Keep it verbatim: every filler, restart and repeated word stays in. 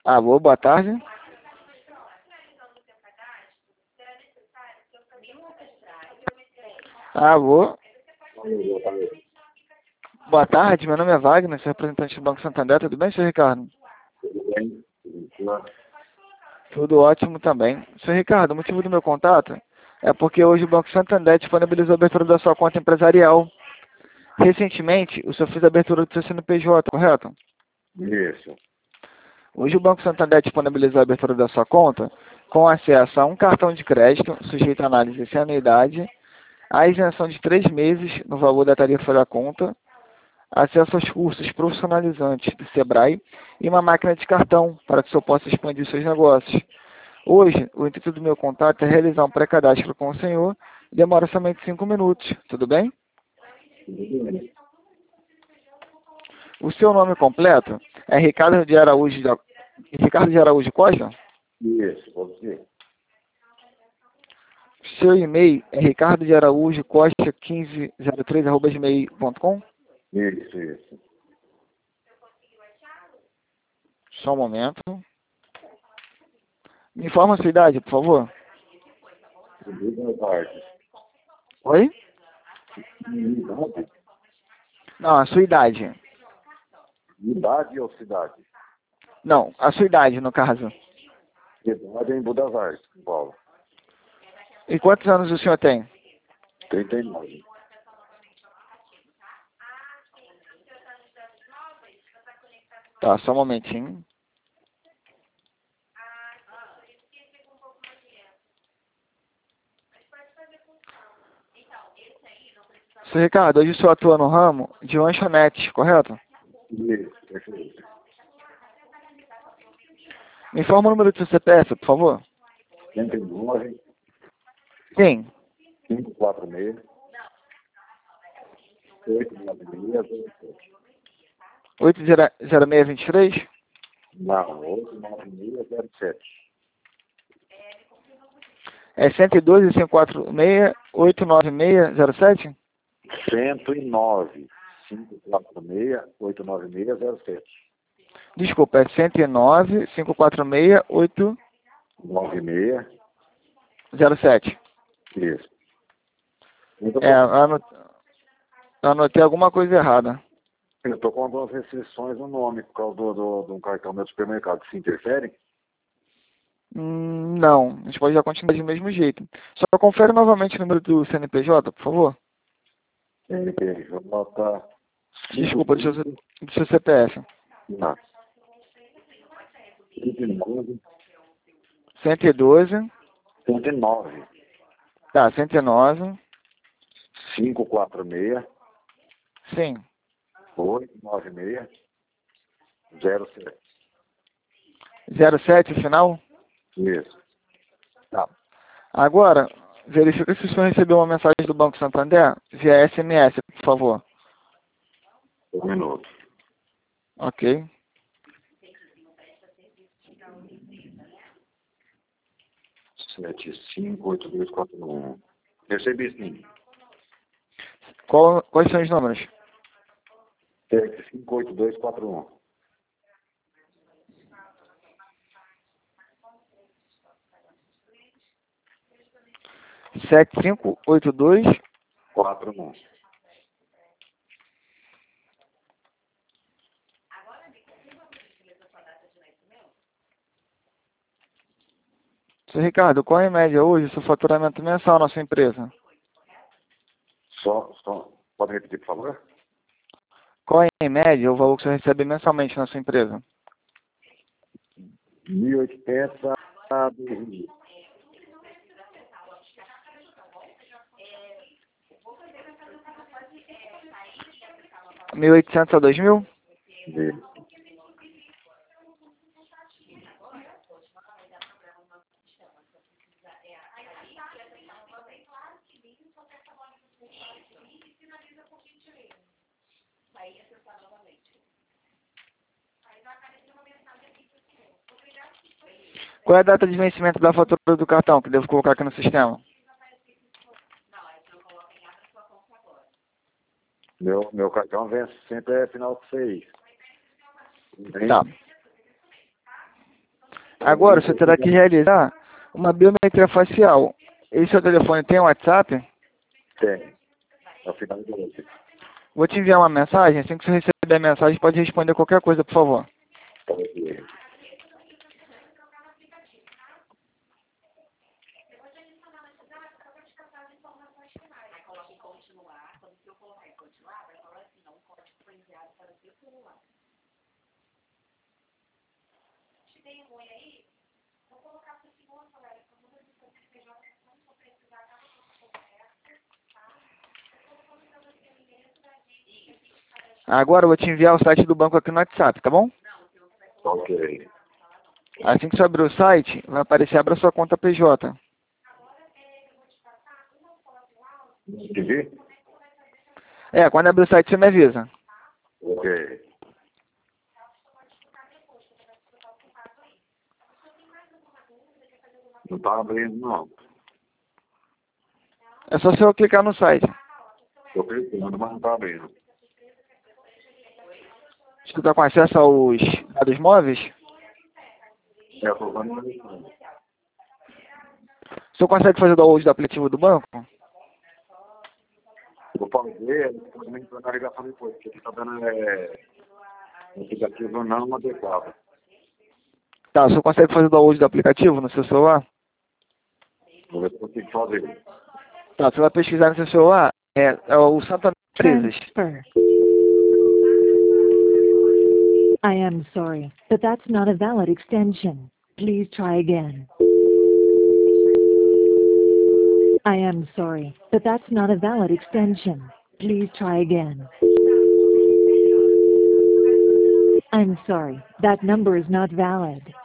Alô, boa tarde. Alô. Boa tarde, meu nome é Wagner, sou representante do Banco Santander. Tudo bem, senhor Ricardo? Tudo bem? Tudo ótimo também. Senhor Ricardo, o motivo do meu contato é porque hoje o Banco Santander disponibilizou a abertura da sua conta empresarial. Recentemente, o senhor fez a abertura do seu C N P J, correto? Isso. Hoje o Banco Santander disponibilizou a abertura da sua conta com acesso a um cartão de crédito sujeito à análise sem anuidade, a isenção de três meses no valor da tarifa da conta, acesso aos cursos profissionalizantes do Sebrae e uma máquina de cartão para que o senhor possa expandir seus negócios. Hoje, o intuito do meu contato é realizar um pré-cadastro com o senhor e demora somente cinco minutos. Tudo bem? Tudo bem. O seu nome completo é Ricardo de Araújo, de... Ricardo de Araújo Costa? Isso, pode ser. Seu e-mail é ricardo de araújo costa quinze zero três arroba gmail ponto com? Isso, isso. Só um momento. Me informa a sua idade, por favor. Duas partes. Oi? Idade? Não, a sua idade. Idade ou cidade? Não, a sua idade, no caso. Idade em Budas Artes, São Paulo. E quantos anos o senhor tem? trinta e nove. Tá, só um momentinho. Seu Ricardo, hoje o senhor atua no ramo de lanchonete, correto? Isso, perfeito. Me informa o número do seu C P F, por favor. trinta e nove, Sim. cinco quatro seis, oito nove seis, zero sete. oito zero zero seis dois três? Não, oito nove seis, zero sete. É cento e doze, cinco quatro seis, oito nove seis zero sete? cento e nove, cinco quatro seis, oito nove seis, zero sete. Desculpa, é cento e nove, cinco quatro seis, oito nove seis, zero sete. isso. Muito É, bom. anot... anotei alguma coisa errada. Eu estou com algumas restrições no nome por causa do, do, de um cartão meu supermercado. Se interferem? Hum, não, a gente pode já continuar do mesmo jeito. Só confere novamente o número do C N P J, por favor. C N P J. Desculpa, do seu, do seu C P F. Não. cento e nove. cento e doze. cento e nove. Tá, cento e nove. cinco quatro seis, Sim. oito nove seis, zero sete. zero sete, final? Isso. Tá. Agora, verifica se o senhor recebeu uma mensagem do Banco Santander via S M S, por favor. Um minuto. Ok. sete cinco oito dois quatro um. Recebi sim. Qual, quais são os números? sete cinco oito dois quatro um. sete cinco oito dois. quatro um. Seu Ricardo, qual é em média hoje o seu faturamento mensal na sua empresa? Só, só. Pode repetir, por favor? Qual é em média o valor que você recebe mensalmente na sua empresa? mil e oitenta a dois mil. mil e oitocentos a dois mil? Isso. Qual é a data de vencimento da fatura do cartão que devo colocar aqui no sistema? Meu, meu cartão vence sempre é final de seis. Vem? Tá. Agora você terá que realizar uma biometria facial. Esse seu telefone tem WhatsApp? Tem. É o final do outro. Vou te enviar uma mensagem. Assim que você receber a mensagem, pode responder qualquer coisa, por favor. Tá aqui. Agora eu vou te enviar o site do banco aqui no WhatsApp, tá bom? Ok. Assim que você abrir o site, vai aparecer abra sua conta P J. Entendi? É, quando abrir o site você me avisa. Ok. Não tá abrindo, não. É só você clicar no site. Tô clicando, mas não tá abrindo. Você está com acesso aos dados móveis? É, eu tô usando o telefone. O senhor consegue fazer o download do aplicativo do banco? Vou fazer, depois me entrar na ligação depois, porque aqui tá dando é, um aplicativo não adequado. Tá, o senhor consegue fazer o download do aplicativo no seu celular? Vou ver se eu consigo fazer. Tá, você vai pesquisar no seu celular, é, é o Santander Empresas. Transfer. I am sorry, but that's not a valid extension. Please try again. I am sorry, but that's not a valid extension. Please try again. I'm sorry, that number is not valid.